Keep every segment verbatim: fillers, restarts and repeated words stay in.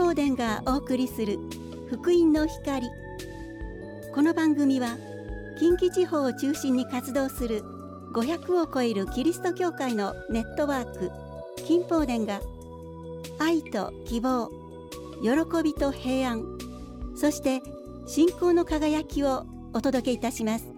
宝殿がお送りする福音の光。この番組は近畿地方を中心に活動するごひゃくを超えるキリスト教会のネットワーク金宝殿が愛と希望、喜びと平安、そして信仰の輝きをお届けいたします。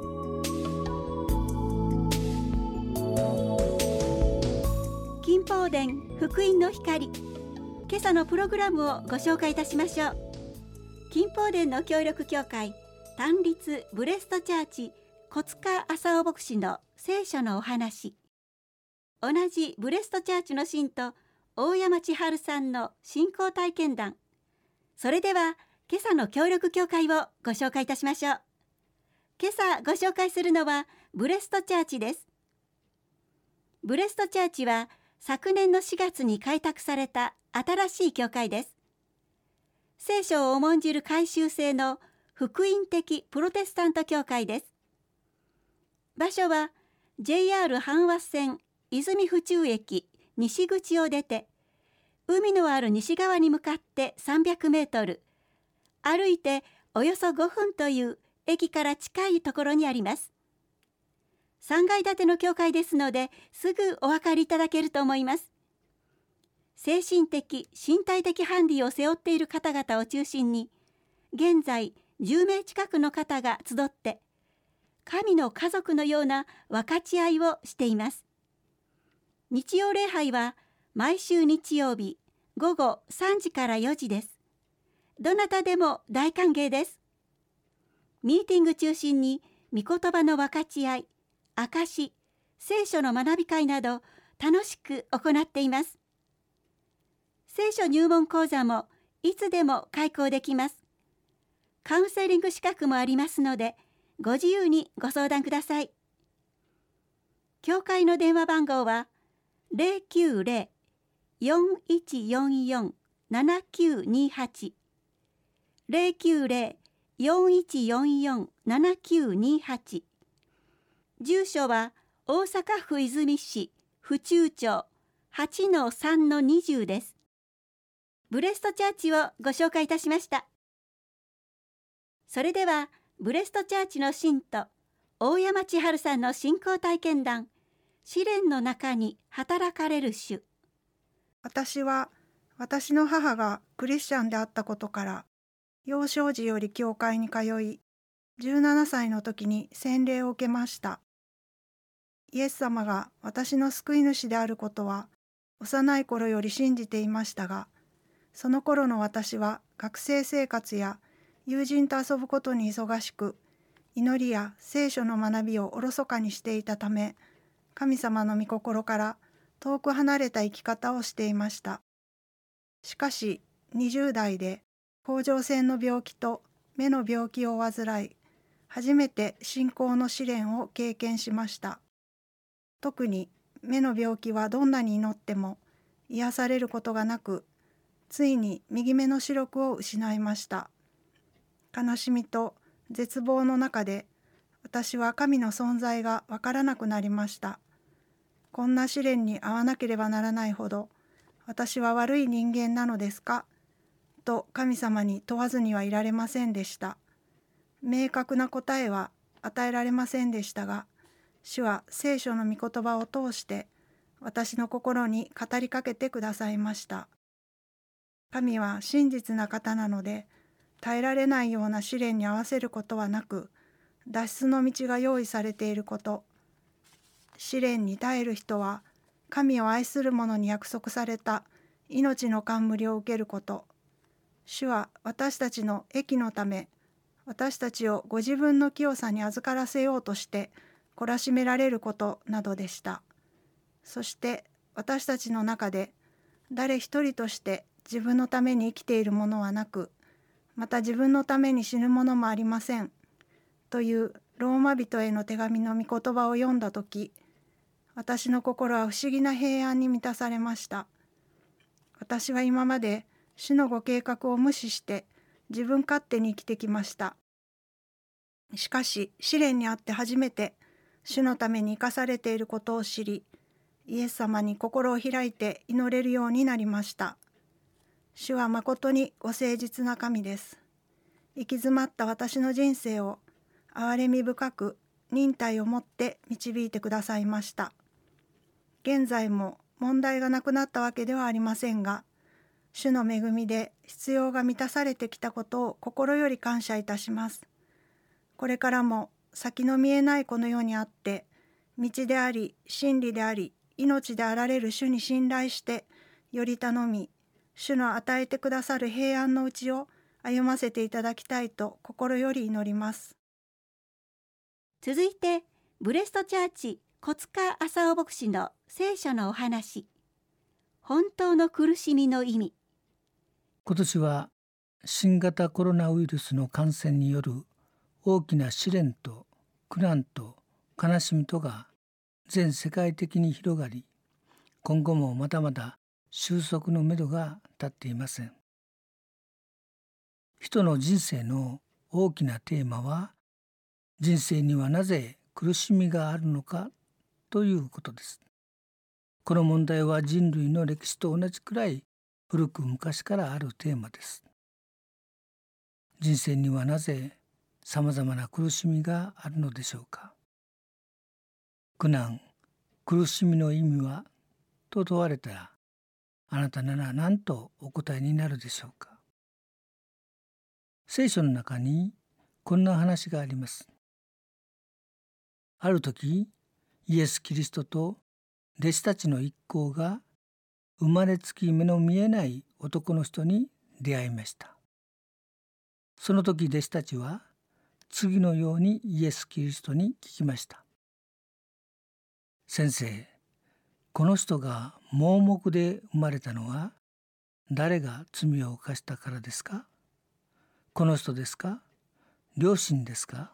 金宝殿福音の光、今朝のプログラムをご紹介いたしましょう。金宝殿の協力協会単立ブレストチャーチ小塚浅尾牧師の聖書のお話、同じブレストチャーチの信徒大山千春さんの信仰体験談、それでは今朝の協力協会をご紹介いたしましょう。今朝ご紹介するのはブレストチャーチです。ブレストチャーチは昨年のしがつに開拓された新しい教会です。聖書を重んじる改宗制の福音的プロテスタント教会です。場所は ジェイアール 阪和線泉府中駅西口を出て、海のある西側に向かってさんびゃくメートル、歩いておよそごふんという駅から近いところにあります。さんがい建ての教会ですので、すぐお分かりいただけると思います。精神的身体的ハンディを背負っている方々を中心に、現在じゅうめい近くの方が集って神の家族のような分かち合いをしています。日曜礼拝は毎週日曜日ごごさんじからよじです。どなたでも大歓迎です。ミーティング中心に御言葉の分かち合い、証し、聖書の学び会など楽しく行っています。聖書入門講座もいつでも開講できます。カウンセリング資格もありますので、ご自由にご相談ください。教会の電話番号は ゼロきゅうゼロ よんいちよんよん ななきゅうにはち ゼロきゅうゼロ よんいちよんよん ななきゅうにはち。住所は大阪府和泉市府中町 はちのさんのにじゅう です。ブレストチャーチをご紹介いたしました。それではブレストチャーチの信徒大山千春さんの信仰体験談、試練の中に働かれる主。 私は私の母がクリスチャンであったことから、幼少時より教会に通い、じゅうななさいの時に洗礼を受けました。イエス様が私の救い主であることは幼い頃より信じていましたが、その頃の私は学生生活や友人と遊ぶことに忙しく、祈りや聖書の学びをおろそかにしていたため、神様の御心から遠く離れた生き方をしていました。しかしにじゅう代で甲状腺の病気と目の病気を患い、初めて信仰の試練を経験しました。特に目の病気はどんなに祈っても癒されることがなく、ついに右目の視力を失いました。悲しみと絶望の中で、私は神の存在がわからなくなりました。こんな試練に遭わなければならないほど、私は悪い人間なのですかと神様に問わずにはいられませんでした。明確な答えは与えられませんでしたが、主は聖書の御言葉を通して私の心に語りかけてくださいました。神は真実な方なので、耐えられないような試練に合わせることはなく、脱出の道が用意されていること、試練に耐える人は神を愛する者に約束された命の冠を受けること、主は私たちの益のため、私たちをご自分の清さに預からせようとして懲らしめられることなどでした。そして私たちの中で誰一人として自分のために生きている者はなく、また自分のために死ぬ者もありませんというローマ人への手紙の御言葉を読んだとき、私の心は不思議な平安に満たされました。私は今まで主のご計画を無視して自分勝手に生きてきました。しかし試練にあって初めて主のために生かされていることを知り、イエス様に心を開いて祈れるようになりました。 主はまことにご誠実な神です。行き詰まった私の人生を憐れみ深く忍耐をもって導いてくださいました。現在も問題がなくなったわけではありませんが、主の恵みで必要が満たされてきたことを心より感謝いたします。これからも先の見えないこの世にあって、道であり真理であり命であられる主に信頼してより頼み、主の与えてくださる平安のうちを歩ませていただきたいと心より祈ります。 続いてブレストチャーチ小塚浅尾牧師の聖書のお話、本当の苦しみの意味。 今年は新型コロナウイルスの感染による大きな試練と苦難と悲しみとが全世界的に広がり、今後もまだまだ収束のめどが立っていません。人の人生の大きなテーマは、人生にはなぜ苦しみがあるのかということです。この問題は人類の歴史と同じくらい古く昔からあるテーマです。人生にはなぜさまざまな苦しみがあるのでしょうか。苦難、苦しみの意味はと問われたら、あなたなら何とお答えになるでしょうか。聖書の中にこんな話があります。ある時、イエス・キリストと弟子たちの一行が生まれつき目の見えない男の人に出会いました。その時弟子たちは次のようにイエス・キリストに聞きました。先生、この人が盲目で生まれたのは誰が罪を犯したからですか？この人ですか？両親ですか？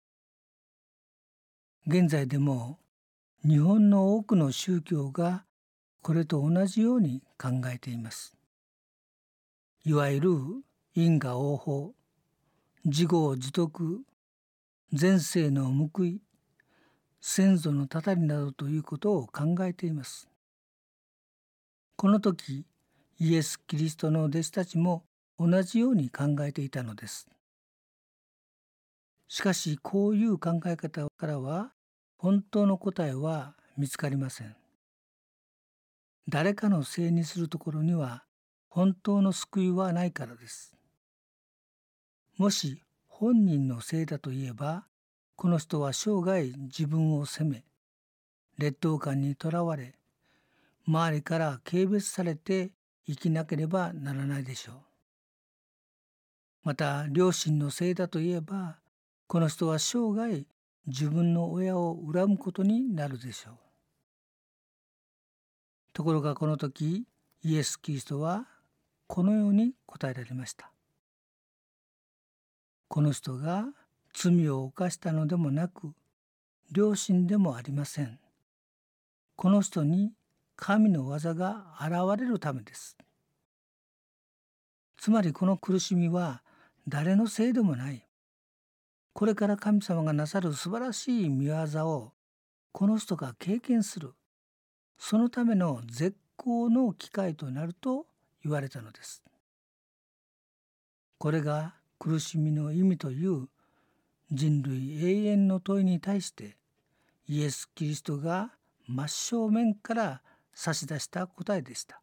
現在でも日本の多くの宗教がこれと同じように考えています。いわゆる因果応報、自業自得、前世の報い、先祖のたたりなどということを考えています。この時、イエス・キリストの弟子たちも同じように考えていたのです。しかし、こういう考え方からは本当の答えは見つかりません。誰かのせいにするところには本当の救いはないからです。もし本人のせいだといえば、この人は生涯自分を責め、劣等感にとらわれ、周りから軽蔑されて生きなければならないでしょう。また両親のせいだといえば、この人は生涯自分の親を恨むことになるでしょう。ところがこの時、イエス・キリストはこのように答えられました。この人が罪を犯したのでもなく、両親でもありません。この人に神の技が現れるためです。つまりこの苦しみは誰のせいでもない。これから神様がなさる素晴らしい御業をこの人が経験する、そのための絶好の機会となると言われたのです。これが苦しみの意味という人類永遠の問いに対して、イエス・キリストが真正面から差し出した答えでした。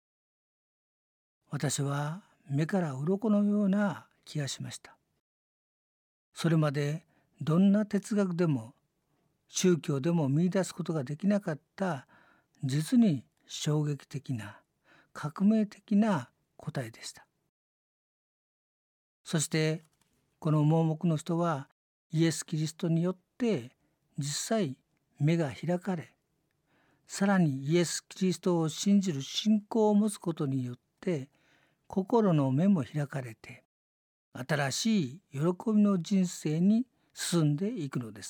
私は目から鱗のような気がしました。それまでどんな哲学でも宗教でも見出すことができなかった実に衝撃的な革命的な答えでした。そしてこの盲目の人はイエス・キリストによって実際目が開かれ、さらにイエス・キリストを信じる信仰を持つことによって心の目も開かれて、新しい喜びの人生に進んでいくのです。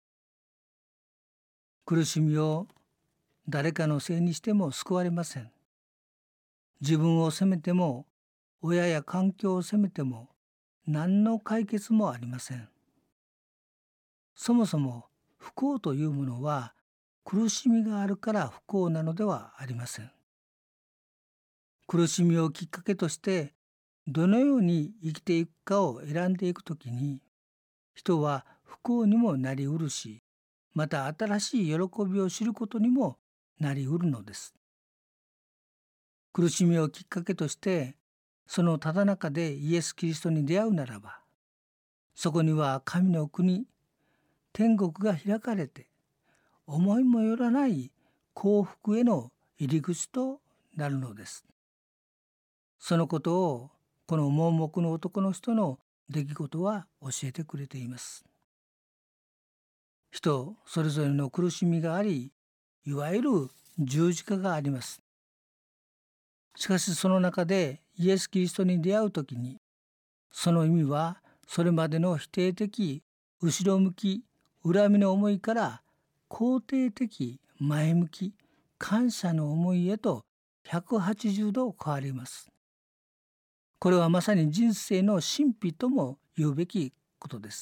苦しみを誰かのせいにしても救われません。自分を責めても、親や環境を責めても何の解決もありません。そもそも不幸というものは苦しみがあるから不幸なのではありません。 苦しみをきっかけとしてどのように生きていくかを選んでいくときに、人は不幸にもなりうるし、また新しい喜びを知ることにもなりうるのです。苦しみをきっかけとしてそのただ中でイエス・キリストに出会うならば、そこには神の国、天国が開かれて、思いもよらない幸福への入り口となるのです。そのことをこの盲目の男の人の出来事は教えてくれています。人それぞれの苦しみがあり、いわゆる十字架があります。しかしその中でイエス・キリストに出会うときに、その意味はそれまでの否定的、後ろ向き、恨みの思いから肯定的、前向き、感謝の思いへとひゃくはちじゅうど変わります。これはまさに人生の神秘とも言うべきことです。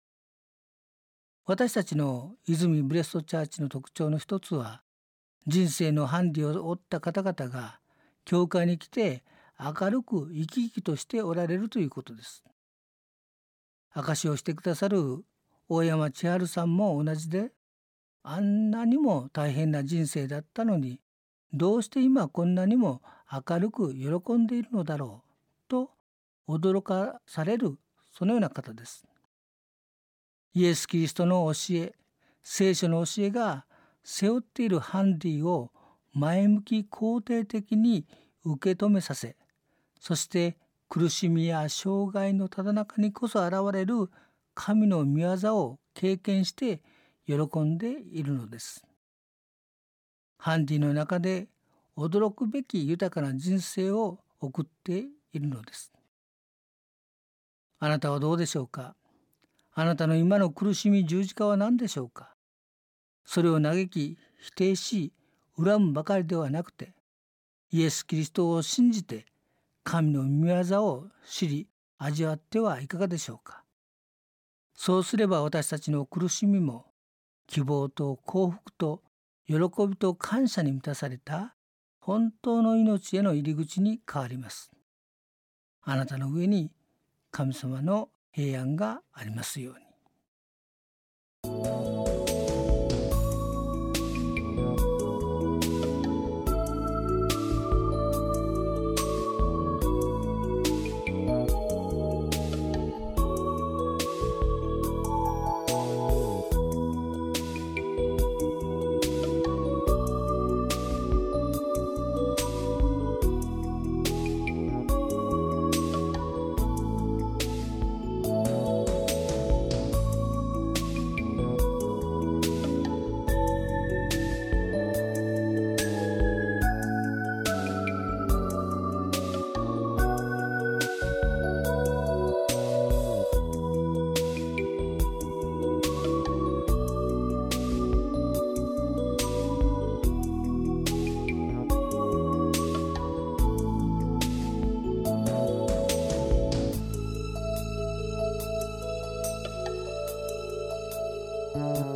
私たちの泉ブレストチャーチの特徴の一つは、人生のハンディを負った方々が教会に来て明るく生き生きとしておられるということです。証しをしてくださる大山千春さんも同じで、あんなにも大変な人生だったのに、どうして今こんなにも明るく喜んでいるのだろうと驚かされる、そのような方です。イエス・キリストの教え、聖書の教えが背負っているハンディを前向き肯定的に受け止めさせ、そして苦しみや障害のただ中にこそ現れる神の御業を経験して喜んでいるのです。ハンディの中で驚くべき豊かな人生を送っているのです。あなたはどうでしょうか。あなたの今の苦しみ、十字架は何でしょうか。それを嘆き否定し恨むばかりではなくて、イエス・キリストを信じて神の御業を知り味わってはいかがでしょうか。そうすれば私たちの苦しみも希望と幸福と喜びと感謝に満たされた本当の命への入り口に変わります。あなたの上に神様の平安がありますように。 うん。